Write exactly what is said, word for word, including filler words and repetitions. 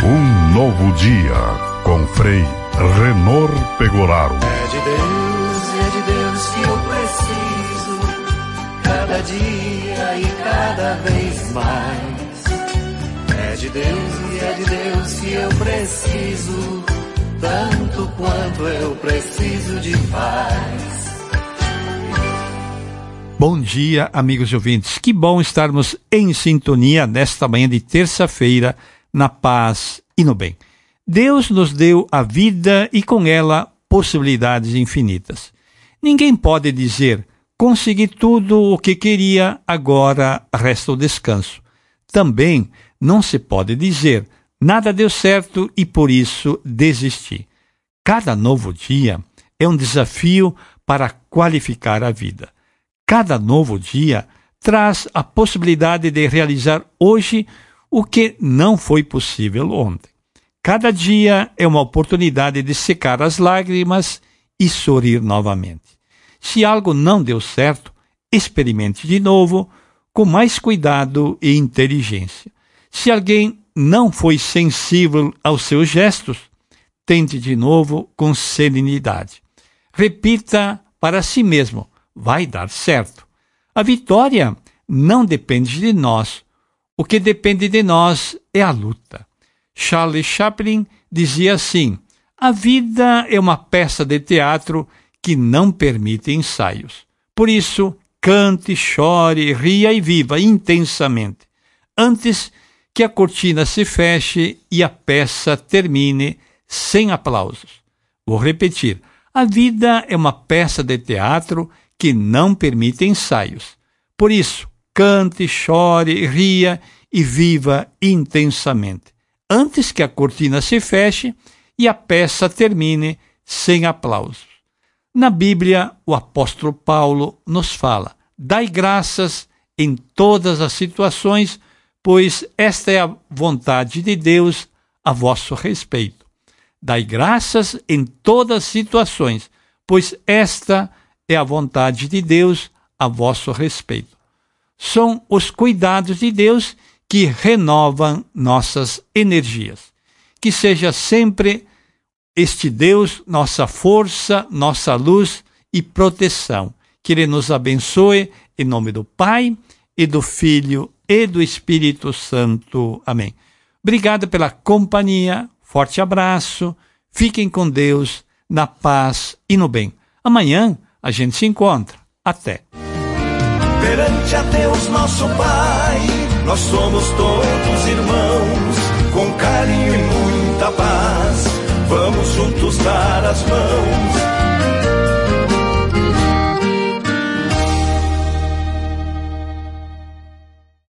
Um novo dia com Frei Renor Pegoraro. É de Deus, é de Deus que eu preciso, cada dia e cada vez mais. É de Deus e é de Deus que eu preciso, tanto quanto eu preciso de paz. Bom dia, amigos e ouvintes. Que bom estarmos em sintonia nesta manhã de terça-feira, na paz e no bem. Deus nos deu a vida e com ela possibilidades infinitas. Ninguém pode dizer, consegui tudo o que queria, agora resta o descanso. Também não se pode dizer, nada deu certo e por isso desisti. Cada novo dia é um desafio para qualificar a vida. Cada novo dia traz a possibilidade de realizar hoje o que não foi possível ontem. Cada dia é uma oportunidade de secar as lágrimas e sorrir novamente. Se algo não deu certo, experimente de novo, com mais cuidado e inteligência. Se alguém não foi sensível aos seus gestos, tente de novo com serenidade. Repita para si mesmo, vai dar certo. A vitória não depende de nós. O que depende de nós é a luta. Charles Chaplin dizia assim, a vida é uma peça de teatro que não permite ensaios. Por isso, cante, chore, ria e viva intensamente, antes que a cortina se feche e a peça termine sem aplausos. Vou repetir, a vida é uma peça de teatro que não permite ensaios. Por isso, cante, chore, ria e viva intensamente, antes que a cortina se feche e a peça termine sem aplausos. Na Bíblia, o apóstolo Paulo nos fala, dai graças em todas as situações, pois esta é a vontade de Deus a vosso respeito. Dai graças em todas as situações, pois esta é a vontade de Deus a vosso respeito. São os cuidados de Deus que renovam nossas energias. Que seja sempre este Deus nossa força, nossa luz e proteção. Que Ele nos abençoe em nome do Pai e do Filho e do Espírito Santo. Amém. Obrigado pela companhia, forte abraço, fiquem com Deus, na paz e no bem. Amanhã a gente se encontra. Até. Perante a Deus nosso Pai, nós somos todos irmãos, com carinho e muita paz, vamos juntos dar as mãos